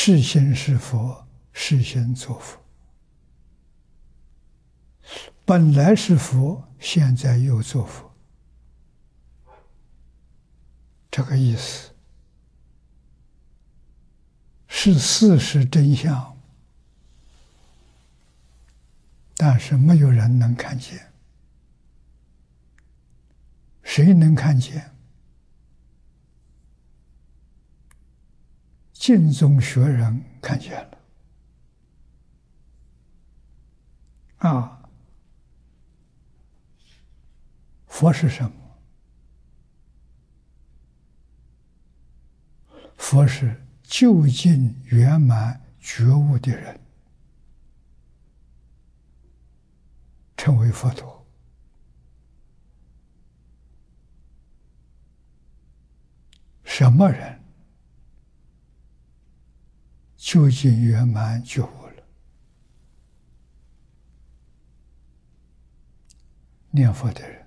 是心是佛，是心作佛。本来是佛，现在又作佛，这个意思是事实真相，但是没有人能看见。谁能看见？净宗学人看见了。佛是什么？佛是究竟圆满觉悟的人，称为佛陀。什么人究竟圆满觉悟了？念佛的人，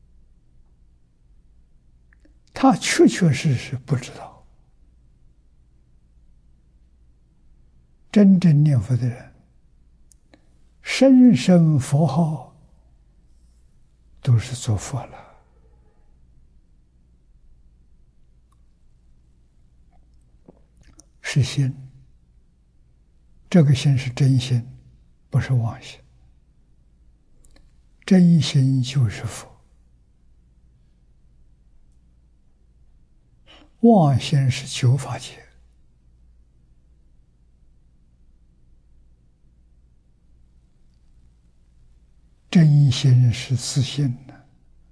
他确确实实不知道。真正念佛的人，声声佛号都是作佛了。是心，这个心是真心，不是妄心。真心就是佛，妄心是求法界。真心是自信的，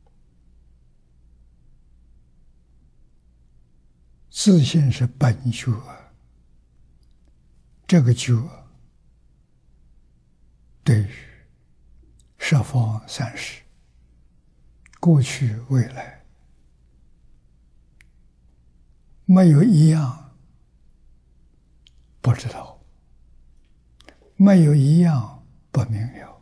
自信是本觉，这个觉对于十方三世、过去未来，没有一样不知道，没有一样不明了。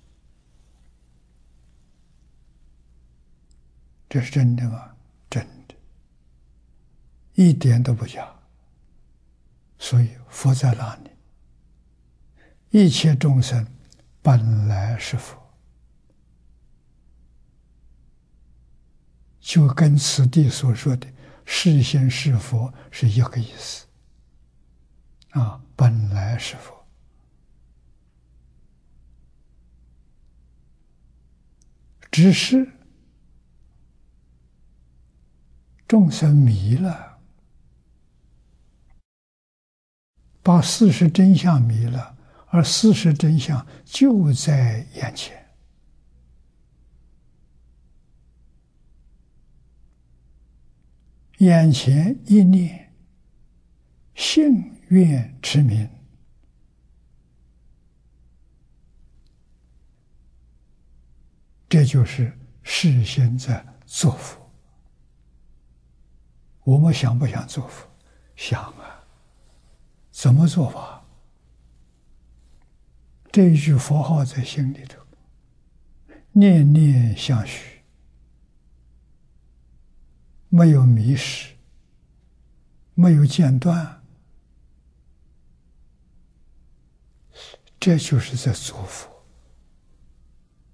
这是真的吗？真的，一点都不假。所以佛在哪里？一切众生本来是佛，就跟此地所说的是心是佛是一个意思。本来是佛。只是众生迷了，把事实真相迷了，而事实真相就在眼前。眼前一念，信愿持名，这就是世心在作佛。我们想不想做佛？想啊。怎么做法？这一句佛号在心里头，念念相续，没有迷失，没有间断，这就是在做佛。